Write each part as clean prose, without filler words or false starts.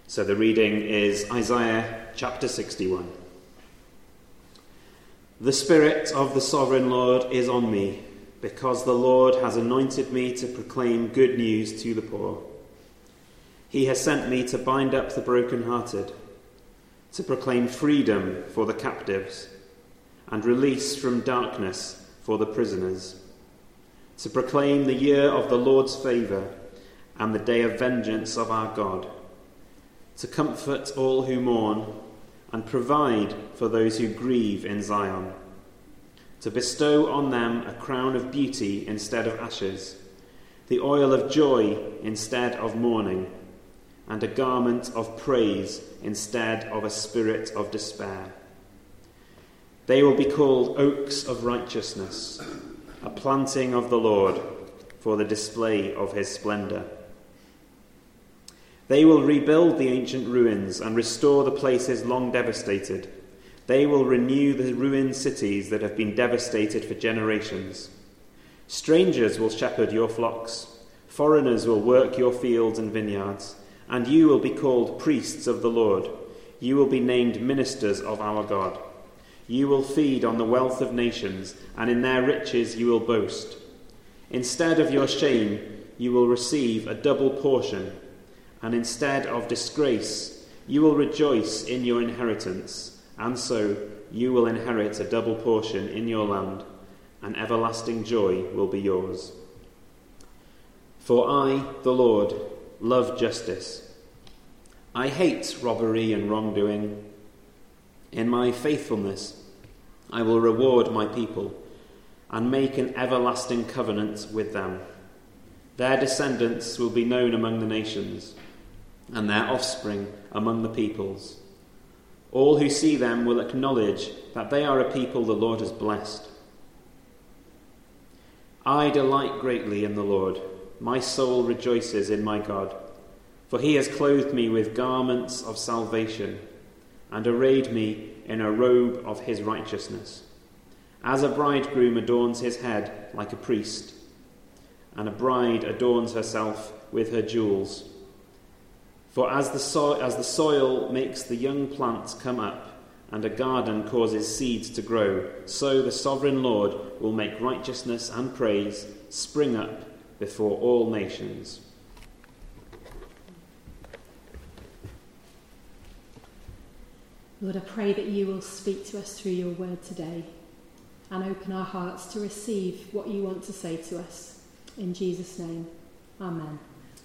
So the reading is Isaiah chapter 61. The Spirit of the Sovereign Lord is on me, because the Lord has anointed me to proclaim good news to the poor. He has sent me to bind up the brokenhearted, to proclaim freedom for the captives, and release from darkness for the prisoners, to proclaim the year of the Lord's favour and the day of vengeance of our God, to comfort all who mourn and provide for those who grieve in Zion, to bestow on them a crown of beauty instead of ashes, the oil of joy instead of mourning, and a garment of praise instead of a spirit of despair. They will be called oaks of righteousness, a planting of the Lord for the display of his splendour. They will rebuild the ancient ruins and restore the places long devastated. They will renew the ruined cities that have been devastated for generations. Strangers will shepherd your flocks. Foreigners will work your fields and vineyards. And you will be called priests of the Lord. You will be named ministers of our God. You will feed on the wealth of nations, and in their riches you will boast. Instead of your shame, you will receive a double portion. And instead of disgrace, you will rejoice in your inheritance, and so you will inherit a double portion in your land, and everlasting joy will be yours. For I, the Lord, love justice. I hate robbery and wrongdoing. In my faithfulness, I will reward my people, and make an everlasting covenant with them. Their descendants will be known among the nations, and their offspring among the peoples. All who see them will acknowledge that they are a people the Lord has blessed. I delight greatly in the Lord. My soul rejoices in my God, for he has clothed me with garments of salvation and arrayed me in a robe of his righteousness. As a bridegroom adorns his head like a priest, and a bride adorns herself with her jewels. For as the soil makes the young plants come up, and a garden causes seeds to grow, so the sovereign Lord will make righteousness and praise spring up before all nations. Lord, I pray that you will speak to us through your word today and open our hearts to receive what you want to say to us. In Jesus' name, amen.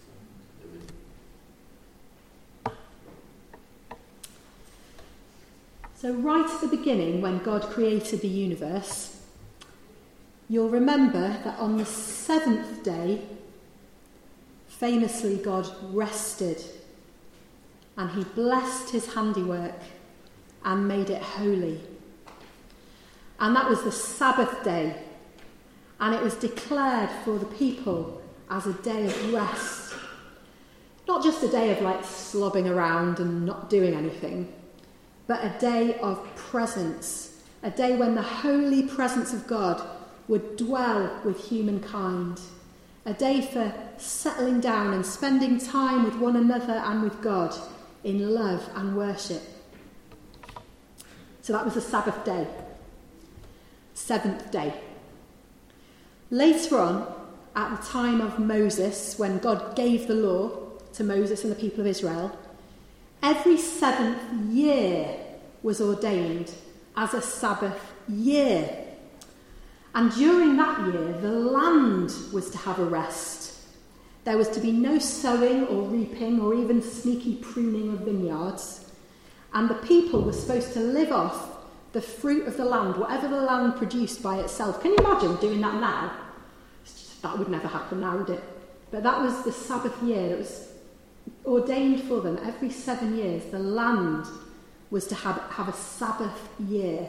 So right at the beginning, when God created the universe, you'll remember that on the seventh day, famously God rested, and he blessed his handiwork and made it holy. And that was the Sabbath day, and it was declared for the people as a day of rest. Not just a day of slobbing around and not doing anything, but a day of presence, a day when the holy presence of God would dwell with humankind, a day for settling down and spending time with one another and with God in love and worship. So that was the Sabbath day, seventh day. Later on, at the time of Moses, when God gave the law to Moses and the people of Israel, every seventh year was ordained as a Sabbath year. And during that year, the land was to have a rest. There was to be no sowing or reaping or even sneaky pruning of vineyards. And the people were supposed to live off the fruit of the land, whatever the land produced by itself. Can you imagine doing that now? That would never happen now, would it? But that was the Sabbath year that was ordained for them. Every 7 years, the land was to have a Sabbath year.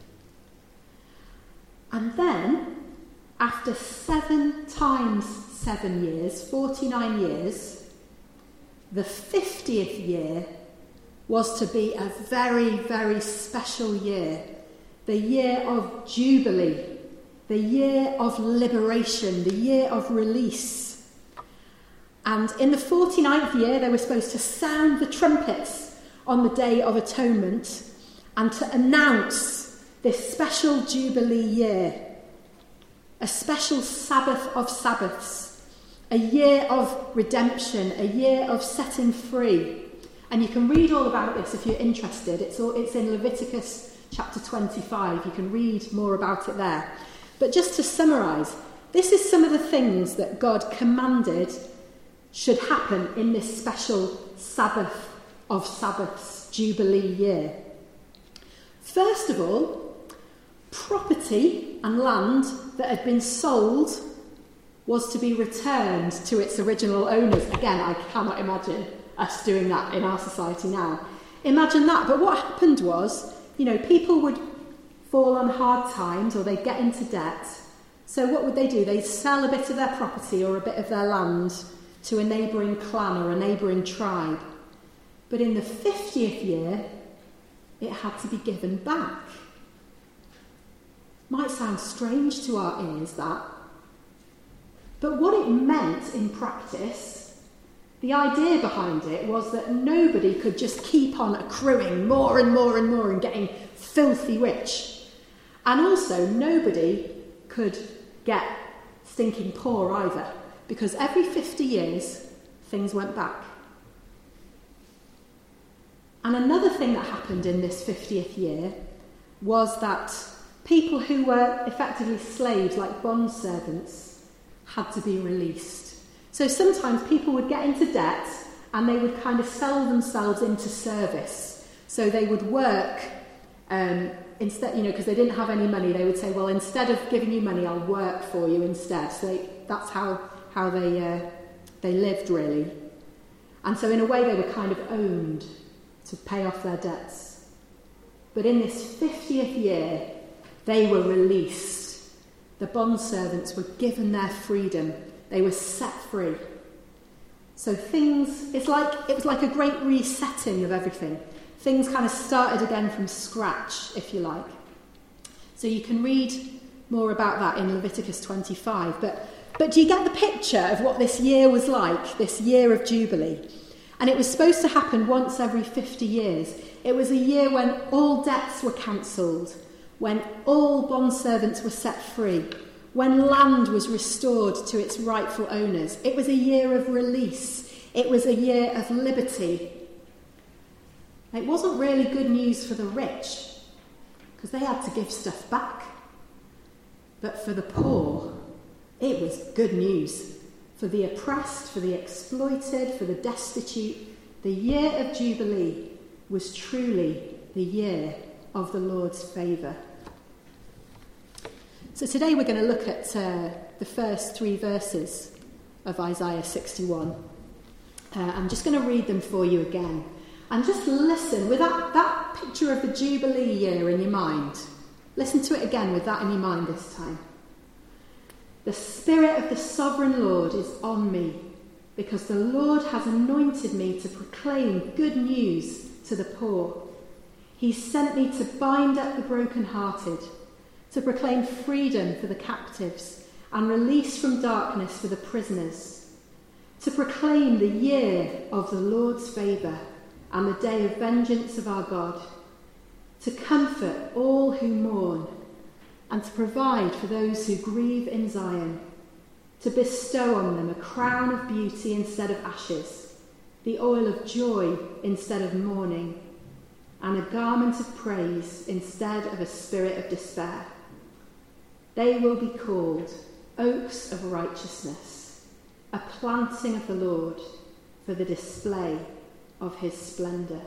And then, after 7 times 7 years, 49 years, the 50th year was to be a very, very special year. The year of Jubilee, the year of liberation, the year of release. And in the 49th year, they were supposed to sound the trumpets on the Day of Atonement and to announce this special Jubilee year, a special Sabbath of Sabbaths, a year of redemption, a year of setting free. And you can read all about this if you're interested. It's in Leviticus chapter 25. You can read more about it there. But just to summarise, this is some of the things that God commanded should happen in this special Sabbath of Sabbaths Jubilee year. First of all, property and land that had been sold was to be returned to its original owners. Again, I cannot imagine us doing that in our society now. Imagine that. But what happened was, people would fall on hard times or they'd get into debt. So what would they do? They'd sell a bit of their property or a bit of their land to a neighbouring clan or a neighbouring tribe. But in the 50th year, it had to be given back. Might sound strange to our ears, that. But what it meant in practice, the idea behind it was that nobody could just keep on accruing more and more and more and getting filthy rich. And also, nobody could get stinking poor either, because every 50 years, things went back. And another thing that happened in this 50th year was that people who were effectively slaves, like bond servants, had to be released. So sometimes people would get into debt and they would kind of sell themselves into service. So they would work instead, because they didn't have any money, they would say, well, instead of giving you money, I'll work for you instead. So that's how they lived, really. And so in a way they were kind of owned to pay off their debts. But in this 50th year, they were released. The bondservants were given their freedom. They were set free. So it was like a great resetting of everything. Things kind of started again from scratch, if you like. So you can read more about that in Leviticus 25. But do you get the picture of what this year was like, this year of Jubilee? And it was supposed to happen once every 50 years. It was a year when all debts were cancelled, when all bondservants were set free, when land was restored to its rightful owners. It was a year of release. It was a year of liberty. It wasn't really good news for the rich, because they had to give stuff back. But for the poor, it was good news. For the oppressed, for the exploited, for the destitute, the year of Jubilee was truly the year of the Lord's favour. So today we're going to look at the first 3 verses of Isaiah 61. I'm just going to read them for you again. And just listen with that picture of the Jubilee year in your mind. Listen to it again with that in your mind this time. The Spirit of the Sovereign Lord is on me, because the Lord has anointed me to proclaim good news to the poor. He sent me to bind up the brokenhearted, to proclaim freedom for the captives and release from darkness for the prisoners, to proclaim the year of the Lord's favour and the day of vengeance of our God, to comfort all who mourn, and to provide for those who grieve in Zion, to bestow on them a crown of beauty instead of ashes, the oil of joy instead of mourning, and a garment of praise instead of a spirit of despair. They will be called oaks of righteousness, a planting of the Lord for the display of his splendour.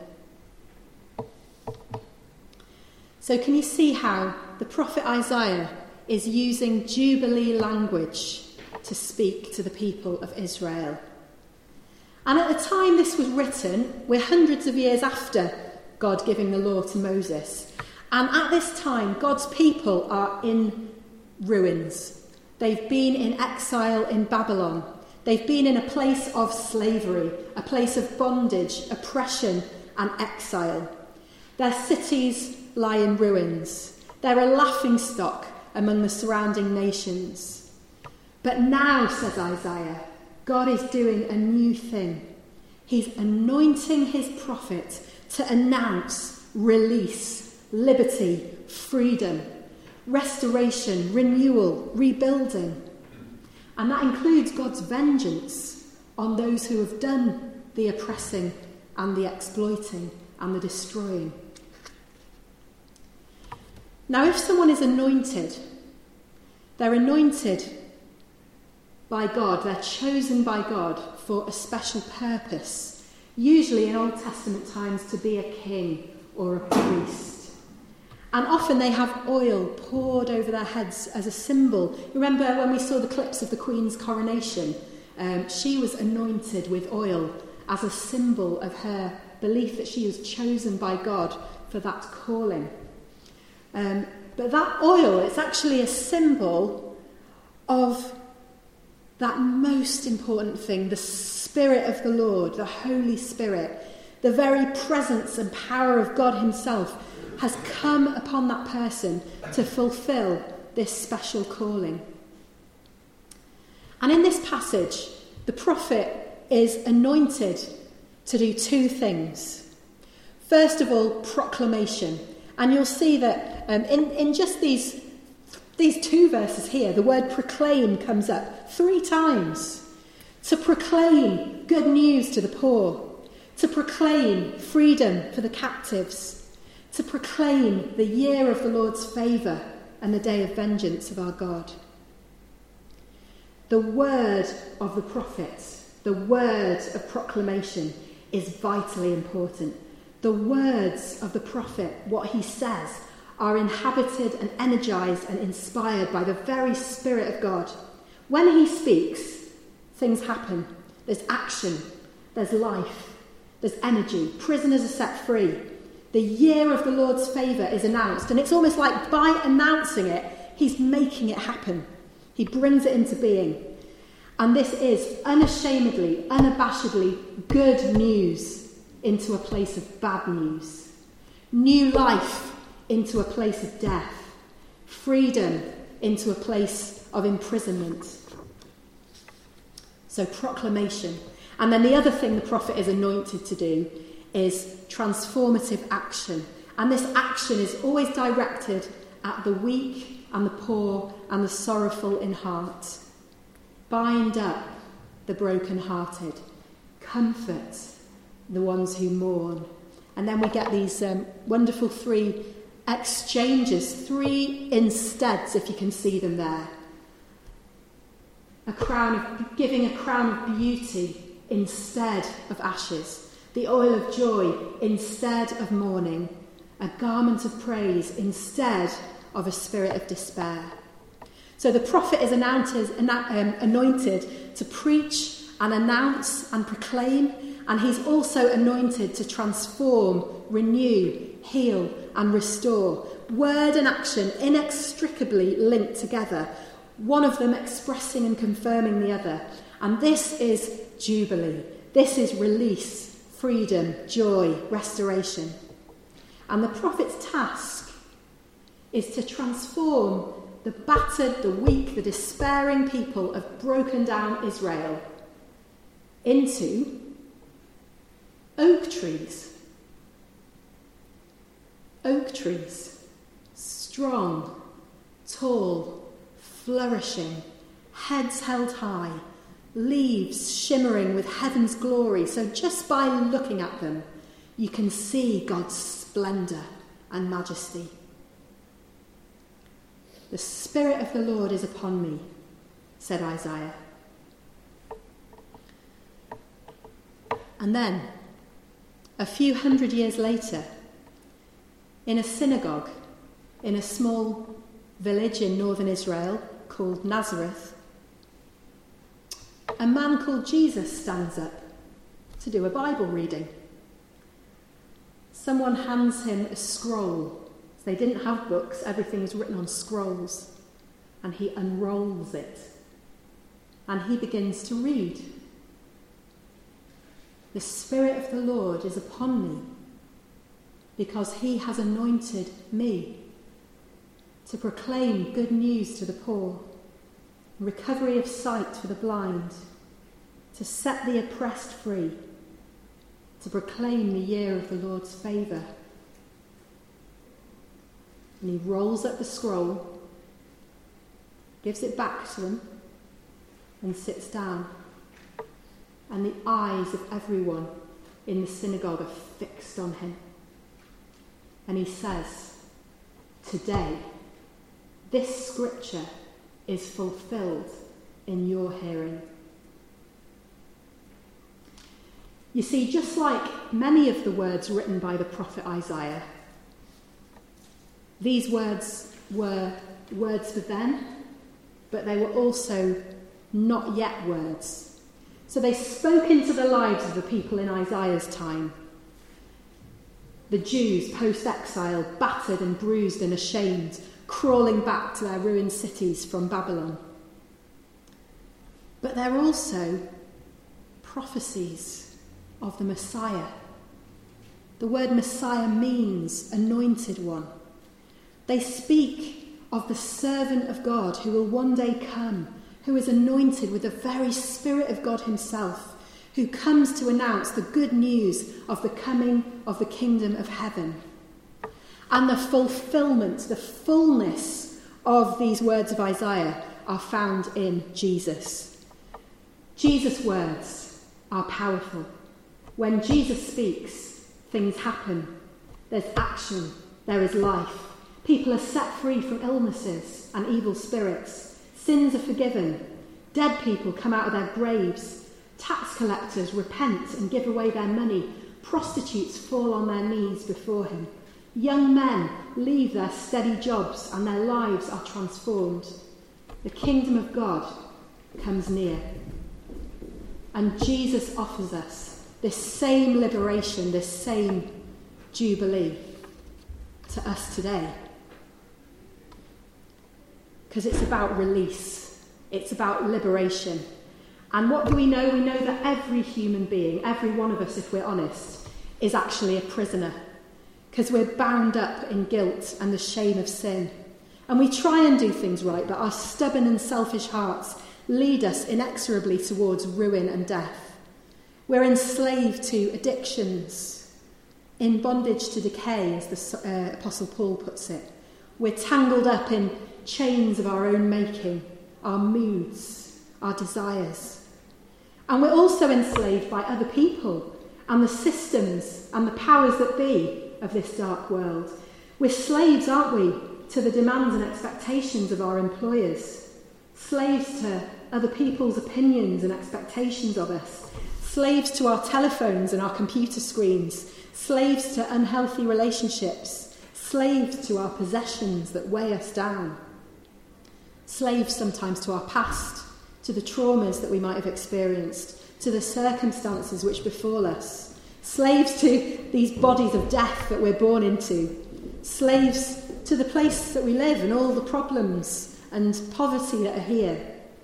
So can you see how the prophet Isaiah is using Jubilee language to speak to the people of Israel? And at the time this was written, we're hundreds of years after God giving the law to Moses. And at this time, God's people are in ruins. They've been in exile in Babylon. They've been in a place of slavery, a place of bondage, oppression and exile. Their cities lie in ruins. They're a laughingstock among the surrounding nations. But now, says Isaiah, God is doing a new thing. He's anointing his prophet to announce release, liberty, freedom, restoration, renewal, rebuilding. And that includes God's vengeance on those who have done the oppressing and the exploiting and the destroying. Now, if someone is anointed, they're anointed by God, they're chosen by God for a special purpose, usually in Old Testament times to be a king or a priest. And often they have oil poured over their heads as a symbol. Remember when we saw the clips of the Queen's coronation? She was anointed with oil as a symbol of her belief that she was chosen by God for that calling. But that oil, it's actually a symbol of that most important thing, the Spirit of the Lord, the Holy Spirit, the very presence and power of God himself has come upon that person to fulfill this special calling. And in this passage, the prophet is anointed to do two things. First of all, proclamation. And you'll see that in just these two verses here, the word proclaim comes up 3 times. To proclaim good news to the poor, to proclaim freedom for the captives, to proclaim the year of the Lord's favour and the day of vengeance of our God. The word of the prophet, the word of proclamation is vitally important. The words of the prophet, what he says, are inhabited and energised and inspired by the very Spirit of God. When he speaks, things happen. There's action, there's life, there's energy. Prisoners are set free. The year of the Lord's favour is announced, and it's almost like by announcing it, he's making it happen. He brings it into being. And this is unashamedly, unabashedly good news into a place of bad news. New life into a place of death. Freedom into a place of imprisonment. So proclamation. And then the other thing the prophet is anointed to do is transformative action. And this action is always directed at the weak and the poor and the sorrowful in heart. Bind up the brokenhearted. Comfort the ones who mourn. And then we get these wonderful 3 exchanges, 3 insteads, if you can see them there. Giving a crown of beauty instead of ashes, the oil of joy instead of mourning, a garment of praise instead of a spirit of despair. So the prophet is anointed to preach and announce and proclaim, and he's also anointed to transform, renew, heal and restore. Word and action inextricably linked together, one of them expressing and confirming the other. And this is Jubilee. This is release, freedom, joy, restoration. And the prophet's task is to transform the battered, the weak, the despairing people of broken down Israel into oak trees. Oak trees. Strong, tall, flourishing, heads held high, leaves shimmering with heaven's glory. So just by looking at them, you can see God's splendour and majesty. The Spirit of the Lord is upon me, said Isaiah. And then, a few hundred years later, in a synagogue in a small village in northern Israel called Nazareth, a man called Jesus stands up to do a Bible reading. Someone hands him a scroll. They didn't have books, everything was written on scrolls. And he unrolls it. And he begins to read. The Spirit of the Lord is upon me, because he has anointed me to proclaim good news to the poor, recovery of sight for the blind, to set the oppressed free, to proclaim the year of the Lord's favour. And he rolls up the scroll, gives it back to them, and sits down. And the eyes of everyone in the synagogue are fixed on him. And he says, "Today, this scripture is fulfilled in your hearing." You see, just like many of the words written by the prophet Isaiah, these words were words for then, but they were also not yet words. So they spoke into the lives of the people in Isaiah's time. The Jews, post-exile, battered and bruised and ashamed, crawling back to their ruined cities from Babylon. But they're also prophecies of the Messiah. The word Messiah means anointed one. They speak of the servant of God who will one day come, who is anointed with the very Spirit of God himself, who comes to announce the good news of the coming of the kingdom of heaven. And the fulfillment, the fullness of these words of Isaiah are found in Jesus. Jesus' words are powerful. When Jesus speaks, things happen. There's action. There is life. People are set free from illnesses and evil spirits. Sins are forgiven. Dead people come out of their graves. Tax collectors repent and give away their money. Prostitutes fall on their knees before him. Young men leave their steady jobs and their lives are transformed. The kingdom of God comes near. And Jesus offers us this same liberation, this same jubilee to us today. Because it's about release. It's about liberation. And what do we know? We know that every human being, every one of us, if we're honest, is actually a prisoner. Because we're bound up in guilt and the shame of sin. And we try and do things right, but our stubborn and selfish hearts lead us inexorably towards ruin and death. We're enslaved to addictions, in bondage to decay, as the Apostle Paul puts it. We're tangled up in chains of our own making, our moods, our desires. And we're also enslaved by other people and the systems and the powers that be of this dark world. We're slaves, aren't we, to the demands and expectations of our employers, slaves to other people's opinions and expectations of us, slaves to our telephones and our computer screens, slaves to unhealthy relationships, slaves to our possessions that weigh us down, slaves sometimes to our past, to the traumas that we might have experienced, to the circumstances which befall us, slaves to these bodies of death that we're born into, slaves to the place that we live and all the problems and poverty that are here.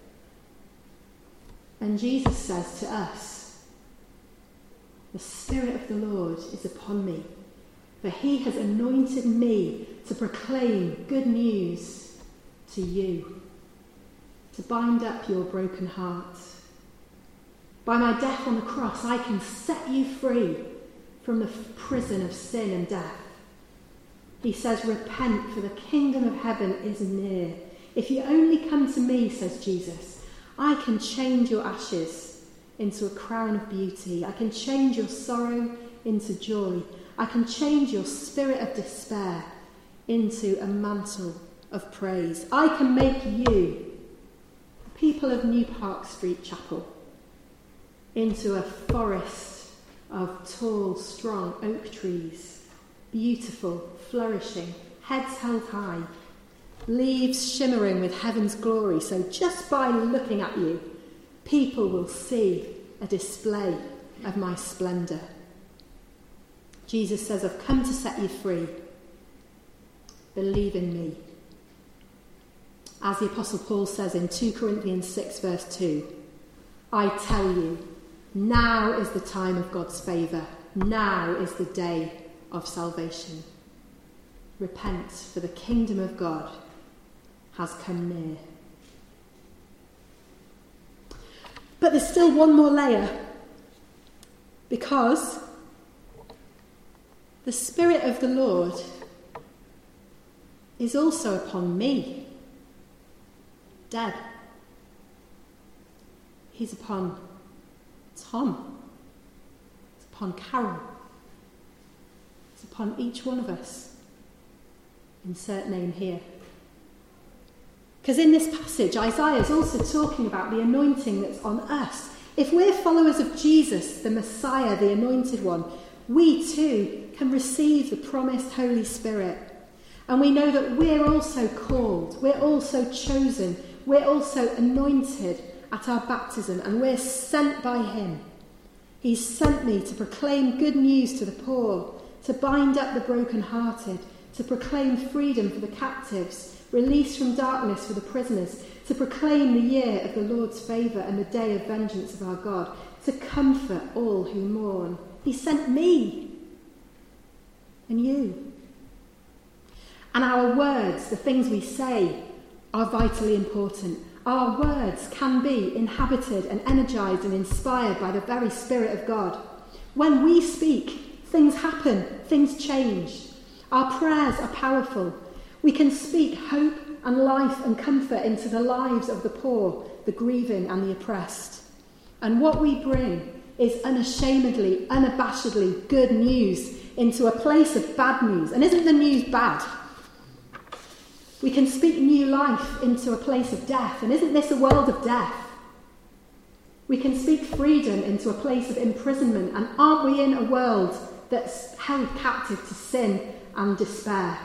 And Jesus says to us, "The Spirit of the Lord is upon me, for he has anointed me to proclaim good news to you, to bind up your broken heart. By my death on the cross, I can set you free from the prison of sin and death." He says, "Repent, for the kingdom of heaven is near." If you only come to me, says Jesus, I can change your ashes into a crown of beauty. I can change your sorrow into joy. I can change your spirit of despair into a mantle of praise. I can make you, people of New Park Street Chapel, into a forest of tall, strong oak trees, beautiful, flourishing, heads held high, leaves shimmering with heaven's glory. So just by looking at you, people will see a display of my splendour. Jesus says, "I've come to set you free. Believe in me." As the Apostle Paul says in 2 Corinthians 6 verse 2, "I tell you, now is the time of God's favour. Now is the day of salvation. Repent, for the kingdom of God has come near." But there's still one more layer, because the Spirit of the Lord is also upon me, Deb. He's upon Tom. He's upon Carol. He's upon each one of us. Insert name here. Because in this passage, Isaiah is also talking about the anointing that's on us. If we're followers of Jesus, the Messiah, the Anointed One, we too can receive the promised Holy Spirit. And we know that we're also called, we're also chosen, we're also anointed at our baptism, and we're sent by him. He's sent me to proclaim good news to the poor, to bind up the brokenhearted, to proclaim freedom for the captives, release from darkness for the prisoners, to proclaim the year of the Lord's favour and the day of vengeance of our God, to comfort all who mourn. He sent me and you. And our words, the things we say, are vitally important. Our words can be inhabited and energised and inspired by the very Spirit of God. When we speak, things happen, things change. Our prayers are powerful. We can speak hope and life and comfort into the lives of the poor, the grieving and the oppressed. And what we bring is unashamedly, unabashedly good news into a place of bad news. And isn't the news bad? We can speak new life into a place of death. And isn't this a world of death? We can speak freedom into a place of imprisonment. And aren't we in a world that's held captive to sin and despair?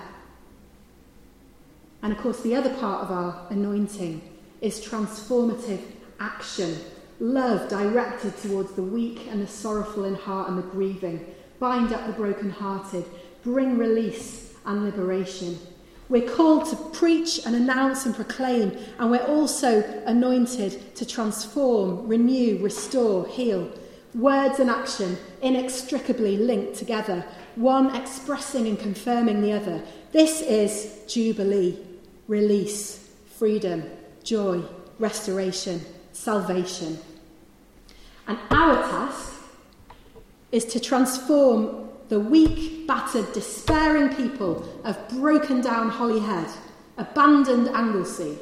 And of course, the other part of our anointing is transformative action. Love directed towards the weak and the sorrowful in heart and the grieving. Bind up the brokenhearted. Bring release and liberation. We're called to preach and announce and proclaim, and we're also anointed to transform, renew, restore, heal. Words and action inextricably linked together, one expressing and confirming the other. This is Jubilee, release, freedom, joy, restoration, salvation. And our task is to transform the weak, battered, despairing people of broken down Holyhead, abandoned Anglesey,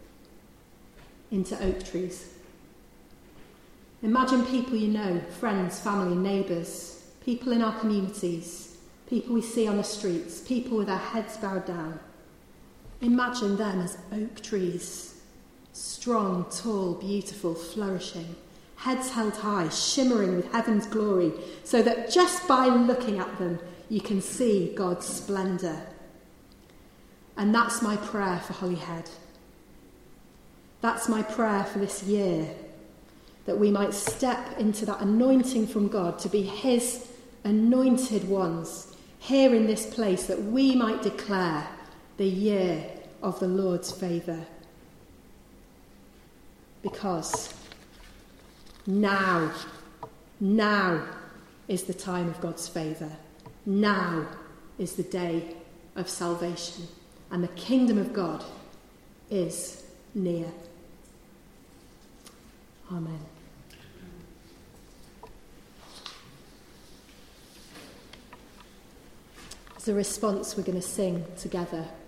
into oak trees. Imagine people you know, friends, family, neighbours, people in our communities, people we see on the streets, people with their heads bowed down. Imagine them as oak trees, strong, tall, beautiful, flourishing, heads held high, shimmering with heaven's glory, so that just by looking at them, you can see God's splendour. And that's my prayer for Holyhead. That's my prayer for this year, that we might step into that anointing from God to be his anointed ones here in this place, that we might declare the year of the Lord's favour. Because now is the time of God's favour. Now is the day of salvation. And the kingdom of God is near. Amen. As a response, we're going to sing together.